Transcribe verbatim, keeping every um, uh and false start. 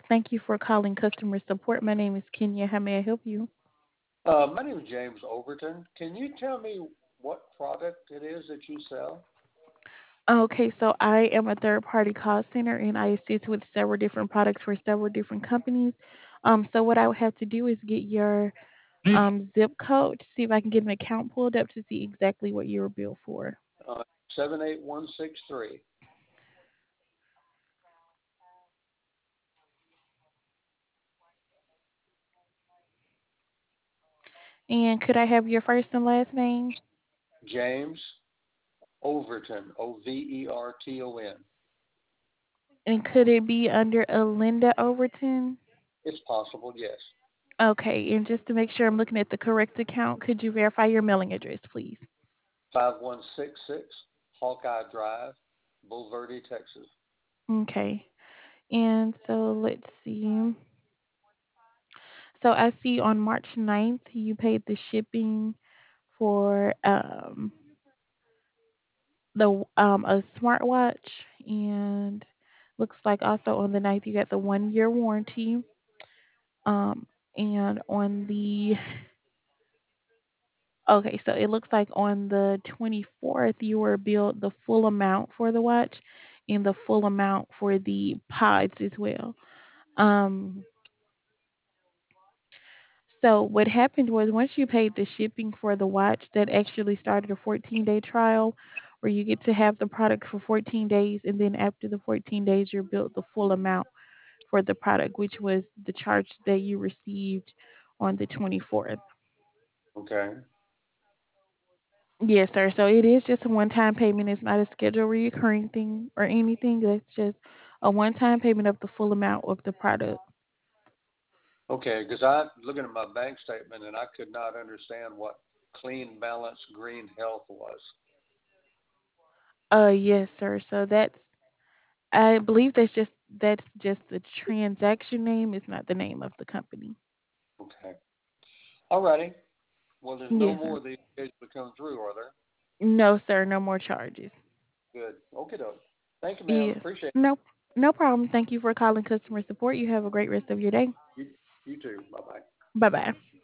Thank you for calling customer support. My name is Kenya. How may I help you? Uh, my name is James Overton. Can you tell me what product it is that you sell? Okay, so I am a third party call center and I assist with several different products for several different companies. Um, so what I would have to do is get your um, zip code to see if I can get an account pulled up to see exactly what you were billed for. Uh, seven eight one six three. And could I have your first and last name? James Overton, O V E R T O N. And could it be under Alinda Overton? It's possible, yes. Okay, and just to make sure I'm looking at the correct account, could you verify your mailing address, please? five one six six Hawkeye Drive, Bulverde, Texas. Okay. And so let's see. So I see on March ninth you paid the shipping for um the um a smartwatch, and looks like also on the ninth you got the one year warranty. Um and on the okay, so it looks like on the twenty-fourth you were billed the full amount for the watch and the full amount for the pods as well. Um So what happened was once you paid the shipping for the watch, that actually started a fourteen day trial where you get to have the product for fourteen days, and then after the fourteen days you're billed the full amount for the product, which was the charge that you received on the twenty-fourth. Okay. Yes, sir. So it is just a one time payment. It's not a scheduled recurring thing or anything. That's just a one time payment of the full amount of the product. Okay, because I'm looking at my bank statement and I could not understand what clean, balanced, green health was. Uh yes, sir. So that's I believe that's just that's just the transaction name. It's not the name of the company. Okay. All righty. Well, there's no Yes, more sir. of these scheduled to come through, are there? No, sir. No more charges. Good. Okay, doke. Thank you, ma'am. Yes. Appreciate No, no problem. Thank you for calling customer support. You have a great rest of your day. it. You, you too. Bye bye. Bye bye.